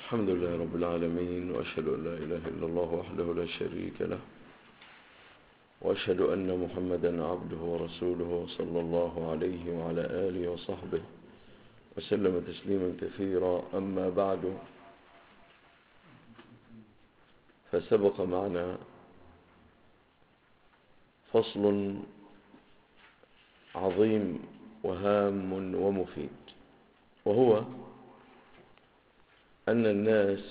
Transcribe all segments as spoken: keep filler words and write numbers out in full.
الحمد لله رب العالمين، وأشهد أن لا إله إلا الله وحده لا شريك له، وأشهد أن محمدا عبده ورسوله صلى الله عليه وعلى آله وصحبه وسلم تسليما كثيرا. أما بعد، فسبق معنا فصل عظيم وهام ومفيد، وهو أن الناس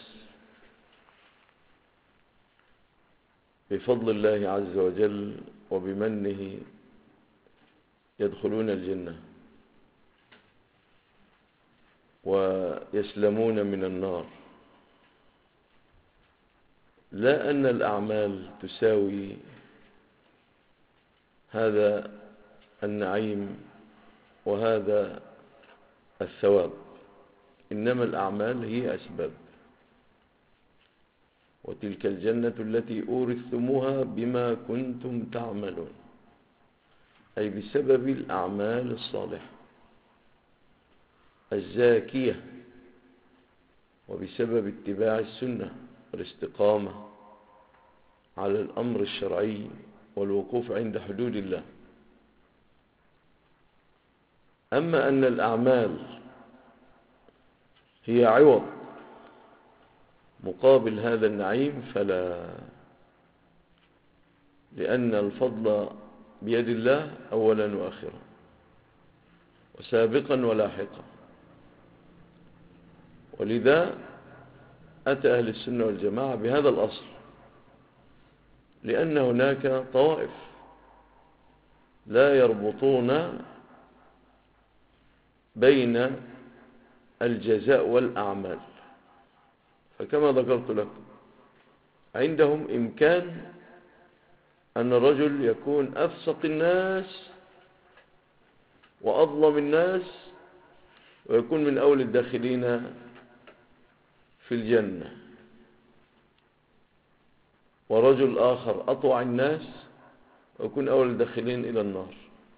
بفضل الله عز وجل وبمنه يدخلون الجنة ويسلمون من النار، لا أن الأعمال تساوي هذا النعيم وهذا الثواب، إنما الأعمال هي أسباب. وتلك الجنة التي أورثتموها بما كنتم تعملون، أي بسبب الأعمال الصالحة الزاكية، وبسبب اتباع السنة والاستقامة على الأمر الشرعي والوقوف عند حدود الله. أما أن الأعمال هي عوض مقابل هذا النعيم فلا، لأن الفضل بيد الله أولا وآخرا وسابقا ولاحقا. ولذا أتى أهل السنة والجماعة بهذا الأصل، لأن هناك طوائف لا يربطون بين الجزاء والأعمال. فكما ذكرت لكم، عندهم إمكان أن الرجل يكون أفسق الناس وأظلم الناس ويكون من أول الداخلين في الجنة، ورجل آخر أطوع الناس ويكون أول الداخلين إلى النار.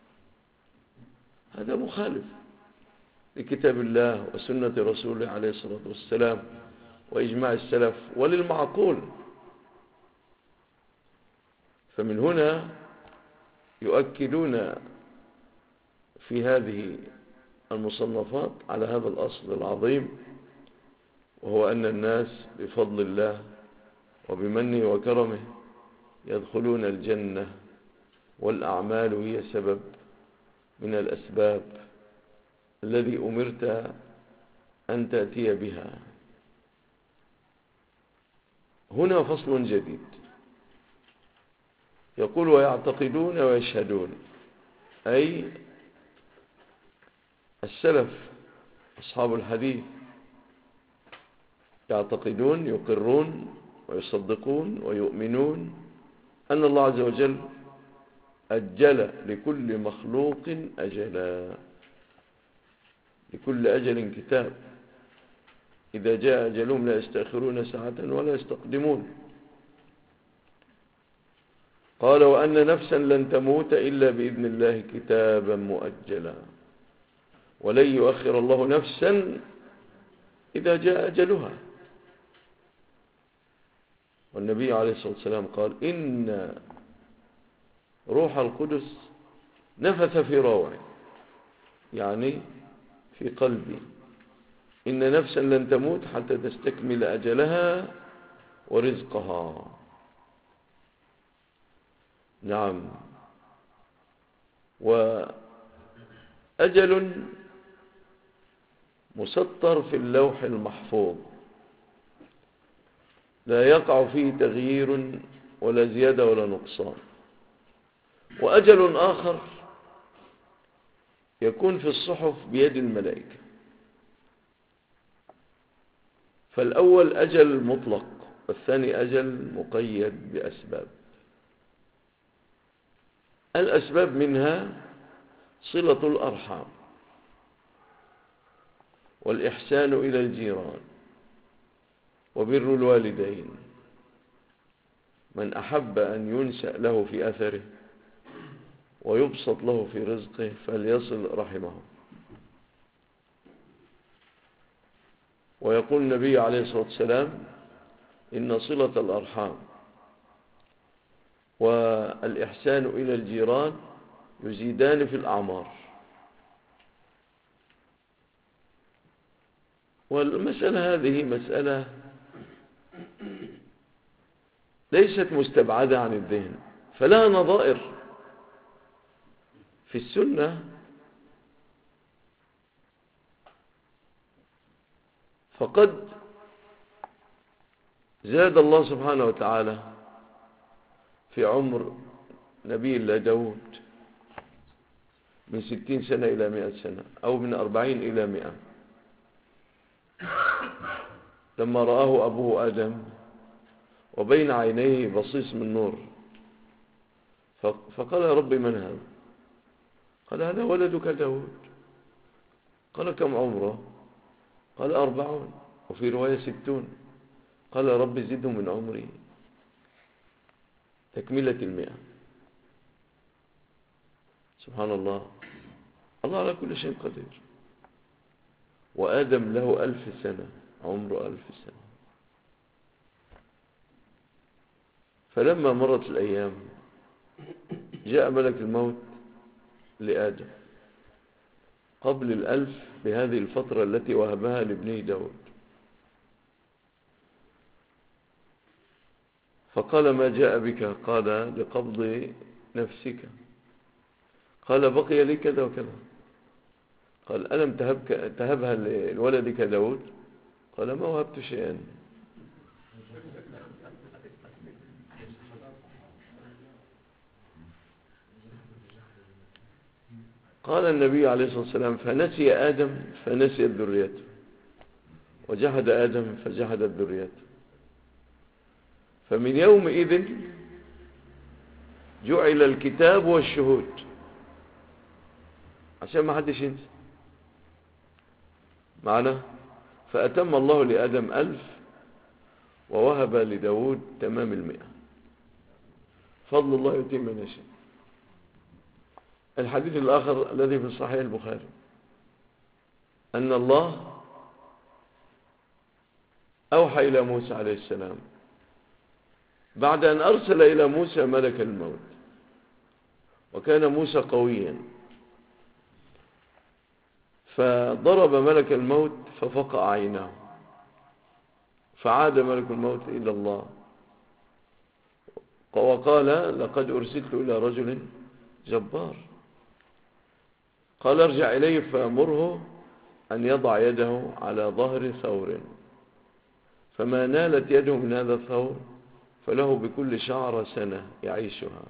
هذا مخالف لكتاب الله وسنة رسوله عليه الصلاة والسلام وإجماع السلف وللمعقول. فمن هنا يؤكدون في هذه المصنفات على هذا الأصل العظيم، وهو أن الناس بفضل الله وبمنه وكرمه يدخلون الجنة، والأعمال هي سبب من الأسباب الذي أمرت أن تأتي بها. هنا فصل جديد، يقول: ويعتقدون ويشهدون، أي السلف أصحاب الحديث يعتقدون، يقرون ويصدقون ويؤمنون أن الله عز وجل أجل لكل مخلوق أجلا، لكل أجل كتاب، إذا جاء أجلهم لا يستأخرون ساعة ولا يستقدمون. قال: وأن نفسا لن تموت إلا بإذن الله كتابا مؤجلا، ولن يؤخر الله نفسا إذا جاء أجلها. والنبي عليه الصلاة والسلام قال: إن روح القدس نفث في روعي، يعني في قلبي، إن نفسا لن تموت حتى تستكمل أجلها ورزقها. نعم، وأجل مسطر في اللوح المحفوظ لا يقع فيه تغيير ولا زيادة ولا نقصان. وأجل آخر يكون في الصحف بيد الملائكة. فالأول أجل مطلق، والثاني أجل مقيد بأسباب. الأسباب منها صلة الأرحام، والإحسان إلى الجيران، وبر الوالدين. من أحب أن ينسأ له في أثره ويبسط له في رزقه فليصل رحمه. ويقول النبي عليه الصلاة والسلام إن صلة الأرحام والإحسان إلى الجيران يزيدان في الأعمار. والمسألة هذه مسألة ليست مستبعدة عن الذهن، فلها نظائر في السنة. فقد زاد الله سبحانه وتعالى في عمر نبي الله داود من ستين سنة إلى مئة سنة، أو من أربعين إلى مئة، لما رآه أبوه آدم وبين عينيه بصيص من نور، فقال يا رب من هذا؟ قال هذا ولدك داود. قال كم عمره؟ قال أربعون، وفي رواية ستون. قال يا رب زده من عمري تكملة المئة. سبحان الله، الله على كل شيء قدير. وآدم له ألف سنة، عمره ألف سنة. فلما مرت الأيام جاء ملك الموت لآدم قبل الألف بهذه الفترة التي وهبها لابنه داود، فقال ما جاء بك؟ قال لقبض نفسك. قال بقي لي كذا وكذا. قال ألم تهبك تهبها لولدك داود؟ قال ما وهبت شيئا. قال النبي عليه الصلاة والسلام فنسي آدم فنسيت ذريته، وجحد آدم فجحدت ذريته. فمن يومئذ جعل الكتاب والشهود عشان ما حدش ينسى معنا. فأتم الله لآدم ألف ووهب لداود تمام المئة. فضل الله يتم من يشاء. الحديث الآخر الذي في صحيح البخاري أن الله أوحى إلى موسى عليه السلام بعد أن أرسل إلى موسى ملك الموت، وكان موسى قويا، فضرب ملك الموت ففقع عيناه، فعاد ملك الموت إلى الله وقال لقد أرسلت إلى رجل جبار. قال ارجع إليه فأمره أن يضع يده على ظهر ثور، فما نالت يده من هذا الثور فله بكل شعر سنة يعيشها.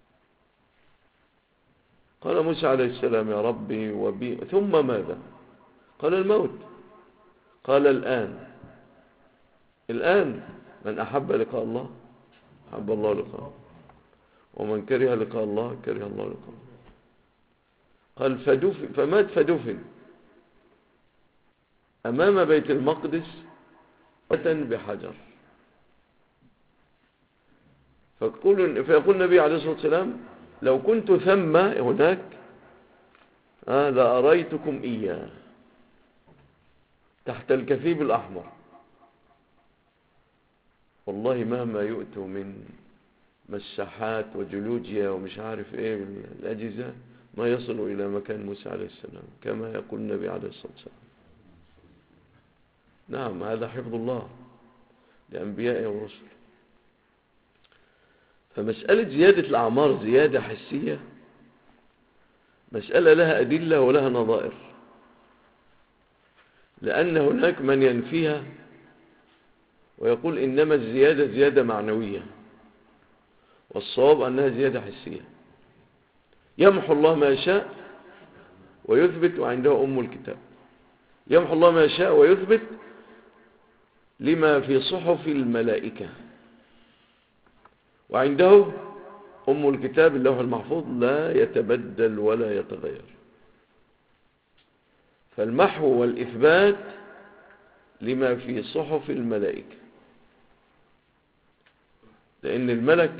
قال موسى عليه السلام يا ربي وبي ثم ماذا؟ قال الموت. قال الآن الآن من أحب لقاء الله أحب الله لقاءه، ومن كره لقاء الله كره الله لقاءه. قال فدفن، فمات فدفن أمام بيت المقدس بحجر. فيقول, فيقول النبي عليه الصلاة والسلام لو كنت ثم هناك آه لأريتكم إياه تحت الكثيب الأحمر. والله مهما يؤتوا من مساحات وجيولوجيا ومش عارف ايه من الأجهزة ما يصلوا إلى مكان موسى عليه السلام، كما يقول النبي عليه الصلاة والسلام. نعم، هذا حفظ الله لأنبيائه ورسله. فمسألة زيادة الأعمار زيادة حسية مسألة لها أدلة ولها نظائر، لأن هناك من ينفيها ويقول إنما الزيادة زيادة معنوية، والصواب أنها زيادة حسية. يمحو الله ما يشاء ويثبت، وعنده أم الكتاب. يمحو الله ما يشاء ويثبت لما في صحف الملائكة، وعنده أم الكتاب اللوح المحفوظ لا يتبدل ولا يتغير. فالمحو والإثبات لما في صحف الملائكة، لأن الملك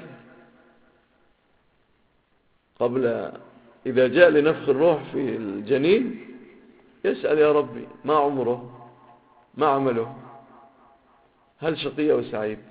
قبل إذا جاء لنفخ الروح في الجنين يسأل يا ربي ما عمره ما عمله؟ هل شقي أو سعيد؟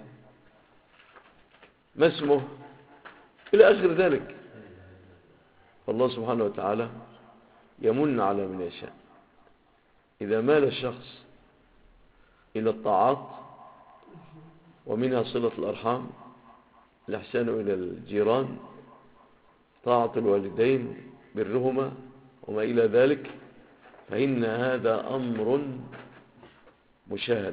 ما اسمه؟ إلى آخر ذلك. فالله سبحانه وتعالى يمن على من يشاء. إذا مال الشخص إلى الطاعات ومنها صلة الأرحام، الإحسان إلى الجيران، طاعة الوالدين، برهما وما إلى ذلك، فإن هذا أمر مشاهد،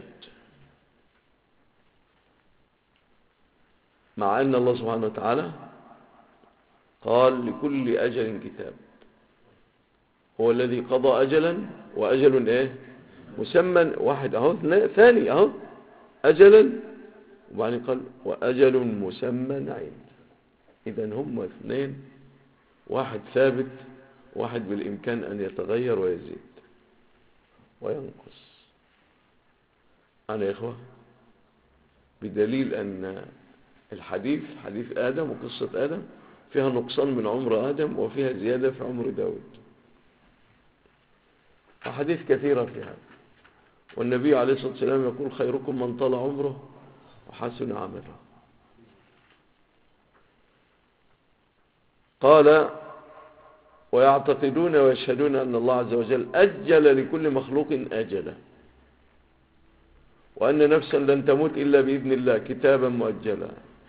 مع أن الله سبحانه وتعالى قال لكل أجل كتاب. هو الذي قضى أجلا، وأجل إيه؟ مسمى واحد أهو، ثاني أهو أجلا، وبعدين قال وأجل مسمى عند. إذن هم اثنين، واحد ثابت، واحد بالإمكان أن يتغير ويزيد وينقص. أنا يا إخوة بدليل أن الحديث حديث آدم وقصة آدم فيها نقصان من عمر آدم وفيها زيادة في عمر داود، وحديث كثيرة في هذا. والنبي عليه الصلاة والسلام يقول خيركم من طال عمره وحسن عمله. قال ويعتقدون ويشهدون أن الله عز وجل أجل لكل مخلوق أجله، وأن نفسا لن تموت إلا بإذن الله كتابا مؤجلا،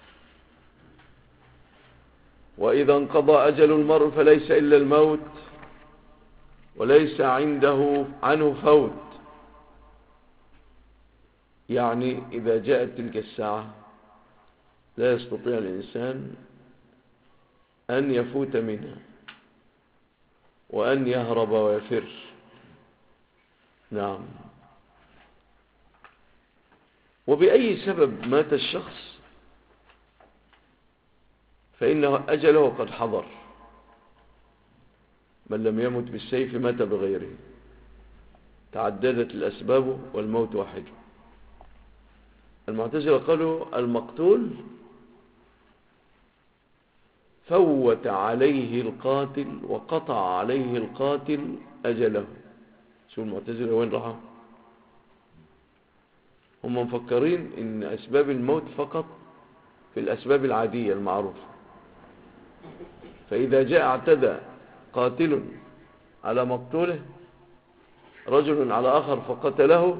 وإذا انقضى أجل المرء فليس إلا الموت وليس عنده عنه فوت. يعني إذا جاءت تلك الساعة لا يستطيع الإنسان أن يفوت منها وأن يهرب ويفر. نعم. وبأي سبب مات الشخص فإنه أجله قد حضر. من لم يمت بالسيف مات بغيره. تعددت الأسباب والموت واحد. المعتزلة قالوا المقتول فوت عليه القاتل وقطع عليه القاتل أجله. شو المعتزلة وين راحوا؟ هم مفكرين إن أسباب الموت فقط في الأسباب العادية المعروفة، فإذا جاء اعتدى قاتل على مقتوله، رجل على آخر فقتله،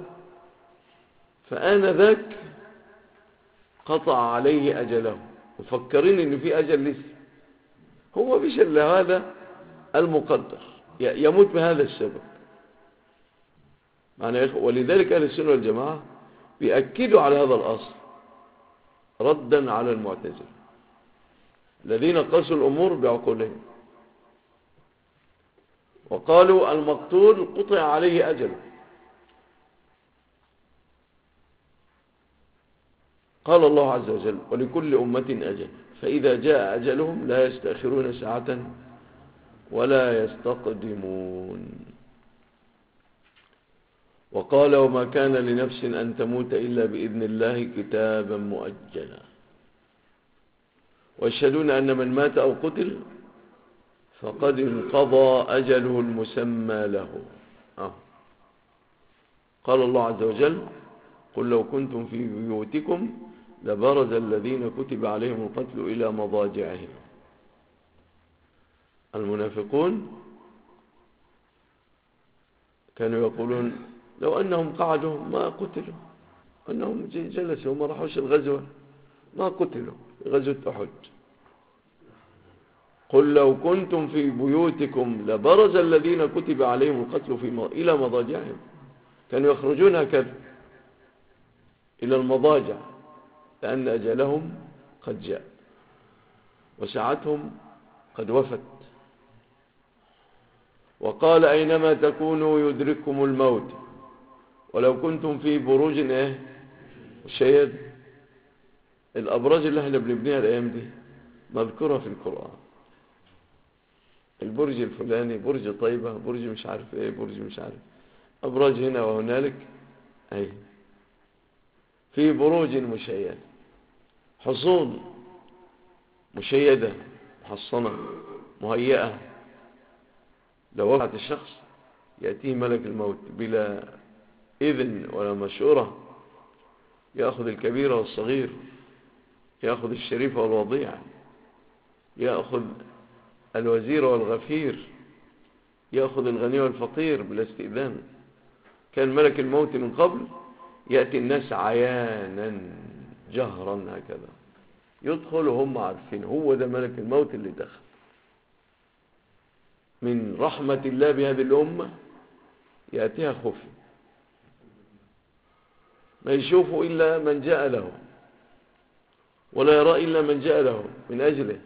فآنذاك قطع عليه أجله. مفكرين إن في أجل لسه، هو مش إلا هذا المقدر، يموت بهذا السبب. معنى ولذلك أهل السنة والجماعة بيأكدوا على هذا الأصل ردا على المعتزلة الذين قاسوا الأمور بعقولهم وقالوا المقتول قطع عليه أجله. قال الله عز وجل ولكل أمة أجل فإذا جاء أجلهم لا يستأخرون ساعة ولا يستقدمون. وقال وما كان لنفس أن تموت إلا بإذن الله كتابا مؤجلا. ويشهدون أن من مات أو قتل فقد انقضى أجله المسمى له. آه. قال الله عز وجل قل لو كنتم في بيوتكم لبرز الذين كتب عليهم القتل إلى مضاجعهم. المنافقون كانوا يقولون لو أنهم قعدوا ما قتلوا، أنهم جلسوا وما راحوش الغزوة ما قتلوا في غزوة أحد. قل لو كنتم في بيوتكم لبرز الذين كتب عليهم القتل في م... إلى مضاجعهم. كانوا يخرجون هكذا إلى المضاجع لأن أجلهم قد جاء وساعتهم قد وفت. وقال أينما تكونوا يدرككم الموت ولو كنتم في بروج ايه الشياد. الأبراج اللي احنا بنبنيها الأيام دي مذكورة في القرآن. البرج الفلاني، برج طيبة، برج مش عارف ايه، برج مش عارف، أبراج هنا وهنالك اي في بروج مشيدة، حصون مشيدة محصنة مهيئة. لو وقعت الشخص يأتيه ملك الموت بلا إذن ولا مشورة، يأخذ الكبير والصغير، يأخذ الشريف والوضيع، يأخذ الوزير والغفير، يأخذ الغني والفقير بلا استئذان. كان ملك الموت من قبل يأتي الناس عيانا جهرا هكذا، يدخل وهم عارفين هو ده ملك الموت اللي دخل. من رحمة الله بهذه الأمة يأتيها خفي، ما يشوفه إلا من جاء له، ولا يرى إلا من جاء له من أجله.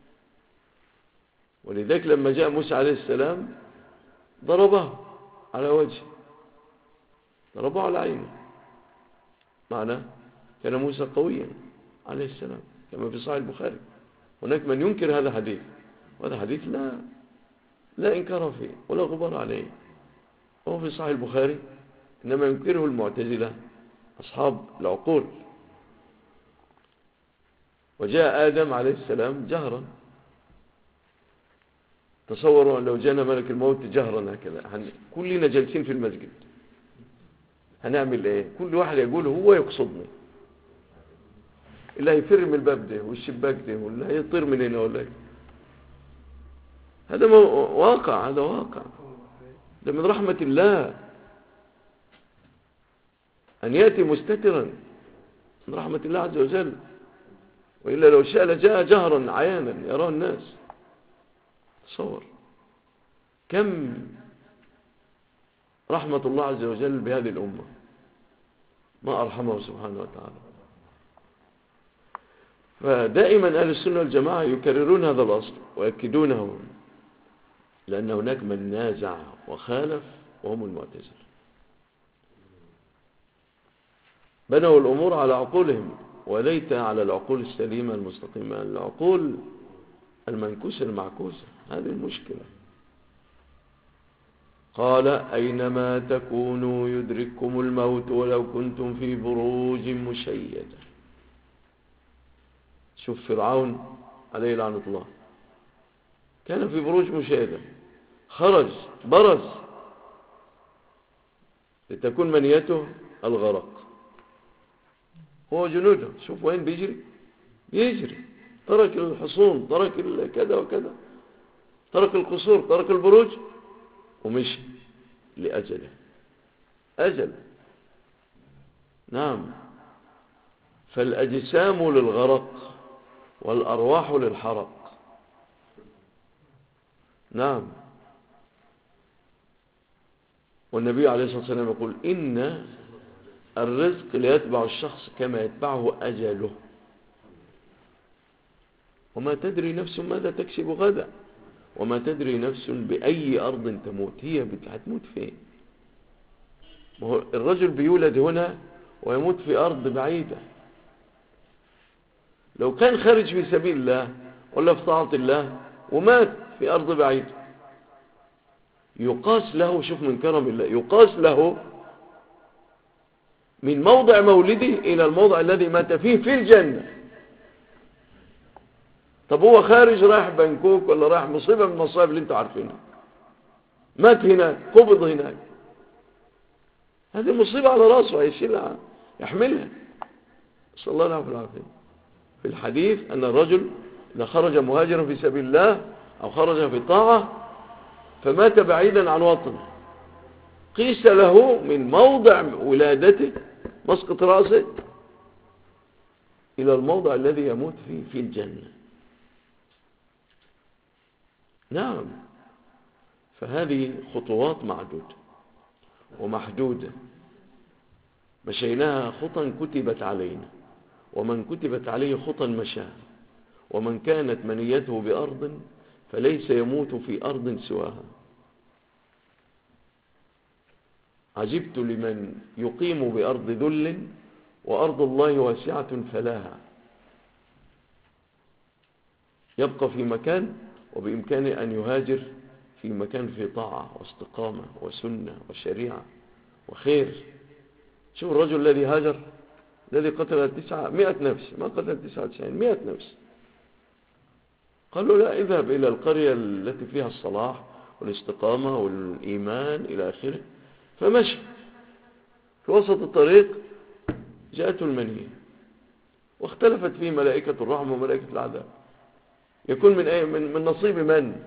ولذلك لما جاء موسى عليه السلام ضربه على وجهه، ضربه على عينه. معناه كان موسى قويا عليه السلام كما في صحيح البخاري. هناك من ينكر هذا الحديث، وهذا حديث لا لا إنكار فيه ولا غبار عليه، هو في صحيح البخاري، إنما ينكره المعتزلة أصحاب العقول. وجاء آدم عليه السلام جهرا. تصوروا أن لو جاءنا ملك الموت جهرا هكذا، كلنا جالسين في المسجد، هنعمل ايه؟ كل واحد يقول هو يقصدني، اللي هيفر من الباب ده والشباك ده، واللي هيطير من هنا ولا. هذا واقع، هذا واقع، ده من رحمة الله أن يأتي مستترا، من رحمة الله عز وجل. وإلا لو شاء لجاء جهرا عيانا يراه الناس. تصور كم رحمة الله عز وجل بهذه الأمة، ما أرحمه سبحانه وتعالى. فدائما أهل السنة والجماعة يكررون هذا الأصل ويأكدونه، لأن هناك من نازع وخالف وهم المعتزلة. بنوا الأمور على عقولهم وليت على العقول السليمة المستقيمة، العقول المنكوسة المعكوسة. هذه المشكلة. قال أينما تكونوا يدرككم الموت ولو كنتم في بروج مشيدة. شوف فرعون عليه لعنة الله، كان في بروج مشيدة، خرج برز لتكون منيته الغرق، هو جنوده. شوف وين بيجري، بيجري، ترك الحصون، ترك كذا وكذا، ترك القصور، ترك البروج، ومشي لأجله، أجل. نعم. فالأجسام للغرق والأرواح للحرق. نعم. والنبي عليه الصلاة والسلام يقول إن الرزق ليتبع الشخص كما يتبعه أجله، وما تدري نفس ماذا تكسب غدا، وما تدري نفس بأي أرض تموت. هي هتموت فين؟ الرجل بيولد هنا ويموت في أرض بعيدة. لو كان خارج في سبيل الله ولا في طاعة الله ومات في أرض بعيدة، يقاس له، شوف من كرم الله، يقاس له من موضع مولده إلى الموضع الذي مات فيه في الجنة. طب هو خارج رايح بنكوك ولا رايح مصيبة من المصائب اللي انتوا عارفينها، مات هناك، قبض هناك، هذه مصيبة على راسه، هيشيلها يحملها. صلى الله عليه وسلم في الحديث أن الرجل إذا خرج مهاجرا في سبيل الله أو خرج في طاعة فمات بعيدا عن وطنه، قيس له من موضع ولادته مسقط رأسه إلى الموضع الذي يموت فيه في الجنة. نعم. فهذه خطوات معدودة ومحدودة، مشيناها خطا كتبت علينا، ومن كتبت عليه خطا مشاها، ومن كانت منيته بأرض فليس يموت في أرض سواها. عجبت لمن يقيم بأرض ذل وأرض الله واسعة فلاها، يبقى في مكان وبإمكانه أن يهاجر في مكان في طاعة واستقامة وسنة وشريعة وخير. شوف الرجل الذي هاجر، الذي قتل تسعة مئة نفس، ما قتل تسعة وتسعين، مئة نفس. قالوا لا، اذهب إلى القرية التي فيها الصلاح والاستقامة والإيمان إلى آخره، فمشى. في وسط الطريق جاءته المنية واختلفت فيه ملائكة الرحمة وملائكة العذاب، يكون من أي من, من نصيب من؟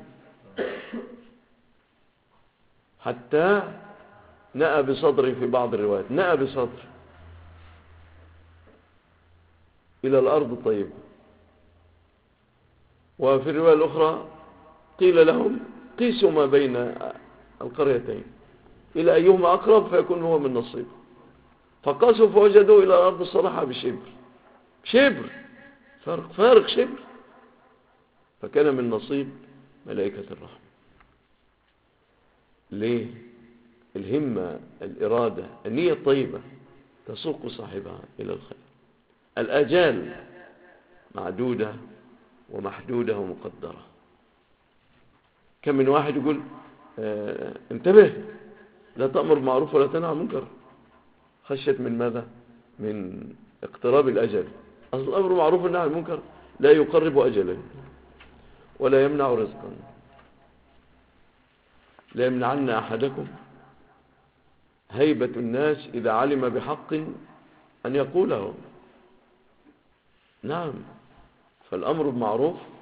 حتى نأى بصدره في بعض الروايات، نأى بصدره إلى الأرض الطيبة. وفي الرواية الأخرى قيل لهم قيسوا ما بين القريتين إلى أيهما أقرب فيكون هو من نصيبه، فقاسوا فوجدوا إلى الأرض الصالحة بشبر، شبر فارق, فارق شبر، فكان من نصيب ملائكة الرحمة. ليه؟ الهمة، الإرادة، النية الطيبة تسوق صاحبها إلى الخير. الآجال معدودة ومحدودة ومقدرة. كم من واحد يقول اه انتبه لا تأمر بالمعروف ولا تنهى عن المنكر، خشية من ماذا؟ من اقتراب الأجل. أصل الأمر بالمعروف والنهي عن المنكر لا يقرب أجلا ولا يمنع رزقا. لا يمنعن أحدكم هيبة الناس إذا علم بحق أن يقوله. نعم، فالأمر بالمعروف